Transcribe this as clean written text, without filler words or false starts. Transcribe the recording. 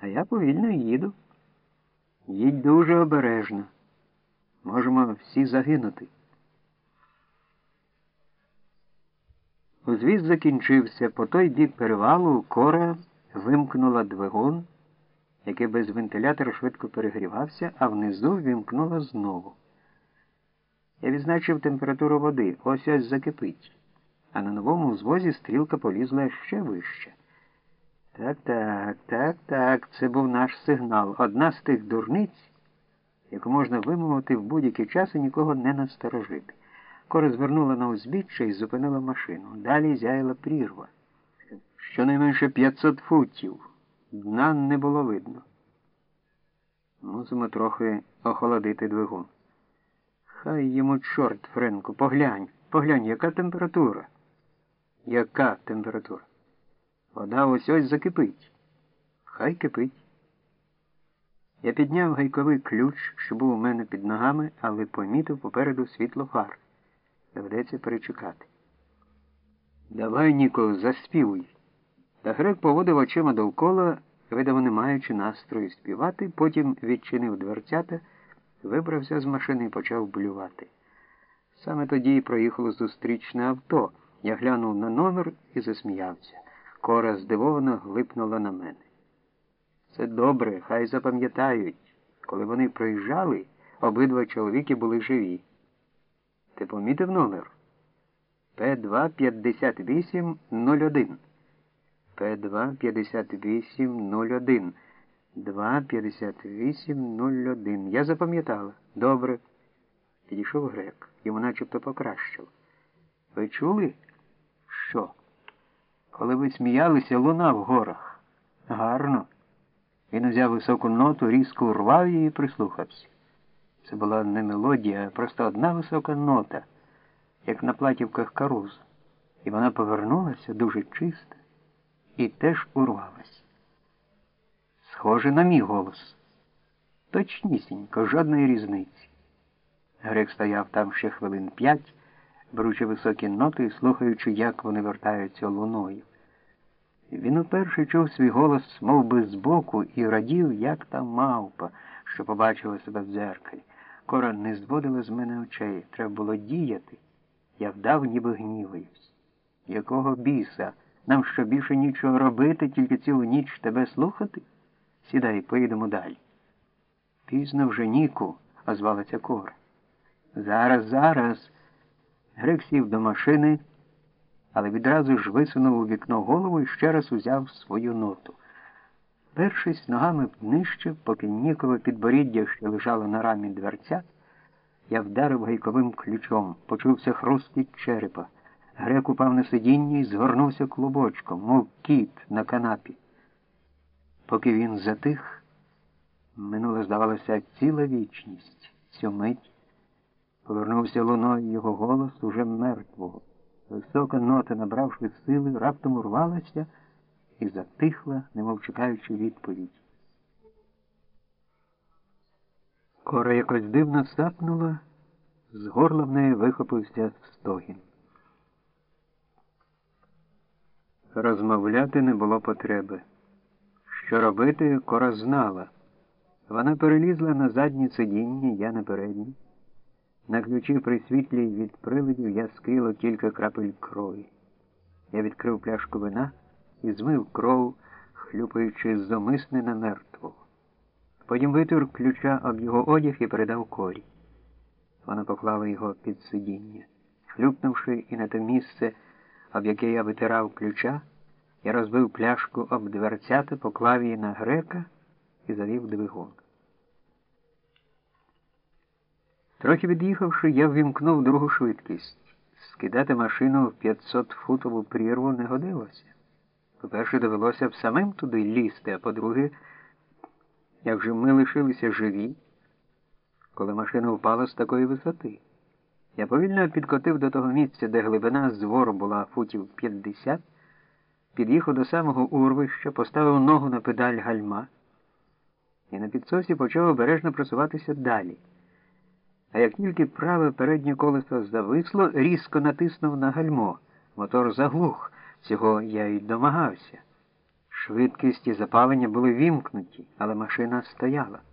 я повільно їду. Їдь дуже обережно. Можемо всі загинути. Узвіз закінчився. По той бік перевалу Кора вимкнула двигун, який без вентилятора швидко перегрівався, а внизу вимкнула знову. Я відзначив температуру води. Ось-ось закипить. А на новому узвозі стрілка полізла ще вище. Так, це був наш сигнал. Одна з тих дурниць, яку можна вимовити в будь-який час і нікого не насторожити. Кора звернула на узбіччя і зупинила машину. Далі зяяла прірва. Щонайменше 500 футів. Дна не було видно. Мусимо трохи охолодити двигун. Хай йому чорт, Френку, поглянь, яка температура. Яка температура? Вода ось-ось закипить. Хай кипить. Я підняв гайковий ключ, що був у мене під ногами, але помітив попереду світло фар. Доведеться перечекати. Давай, Ніко, заспівуй. Та грек поводив очима довкола, видимо, не маючи настрою співати, потім відчинив дверцята, вибрався з машини і почав блювати. Саме тоді проїхало зустрічне авто. Я глянув на номер і засміявся. Кора здивовано глипнула на мене. Це добре, хай запам'ятають. Коли вони проїжджали, обидва чоловіки були живі. Ти помітив номер? П2-58-01. П2-58-01. 2-58-01. Я запам'ятала. Добре. Підійшов грек. Йому начебто покращило. Ви чули? Що? Коли ви сміялися, луна в горах. Гарно. Він взяв високу ноту, різко урвав її і прислухався. Це була не мелодія, а просто одна висока нота, як на платівках Карузо. І вона повернулася дуже чиста і теж урвалась. Схоже на мій голос. Точнісінько, жодної різниці. Грек стояв там ще хвилин 5, беручи високі ноти і слухаючи, як вони вертаються луною. Він уперше чув свій голос мов би збоку і радів, як та мавпа, що побачила себе в дзеркалі. Кора не зводила з мене очей. Треба було діяти. Я вдав, ніби гніваюсь. Якого біса? Нам що, більше нічого робити, тільки цілу ніч тебе слухати? Сідай, поїдемо далі. Пізно вже, Ніку, озвалася Кора. Зараз. Грек сів до машини, але відразу ж висунув у вікно голову і ще раз узяв свою ноту. Першись ногами нижче, поки Нікове підборіддя ще лежало на рамі дверця, я вдарив гайковим ключом, почувся хрустить черепа. Грек упав на сидіння і згорнувся клубочком, мов кіт на канапі. Поки він затих, минула, здавалося, ціла вічність. Цю мить повернувся луною його голос уже мертвого. Висока нота, набравши сили, раптом урвалася і затихла, немов чекаючи відповідь. Кора якось дивно сапнула, з горла в неї вихопився стогін. Розмовляти не було потреби. Що робити, Кора знала. Вона перелізла на заднє сидіння, я на переднє. На ключі при світлі від приладів яскрило кілька крапель крові. Я відкрив пляшку вина і змив кров, хлюпаючи зумисне на мертвого. Потім витер ключа об його одяг і передав Корі. Вона поклала його під сидіння. Хлюпнувши і на те місце, об яке я витирав ключа, я розбив пляшку об дверцята, поклав її на грека і завів двигун. Трохи від'їхавши, я ввімкнув другу швидкість. Скидати машину в 500-футову прірву не годилося. По-перше, довелося б самим туди лізти, а по-друге, як же ми лишилися живі, коли машина впала з такої висоти. Я повільно підкотив до того місця, де глибина звору була футів 50, під'їхав до самого урвища, поставив ногу на педаль гальма і на підсосі почав обережно просуватися далі. А як тільки праве переднє колесо зависло, різко натиснув на гальмо. Мотор заглух. Цього я й домагався. Швидкість і запалення були вімкнуті, але машина стояла.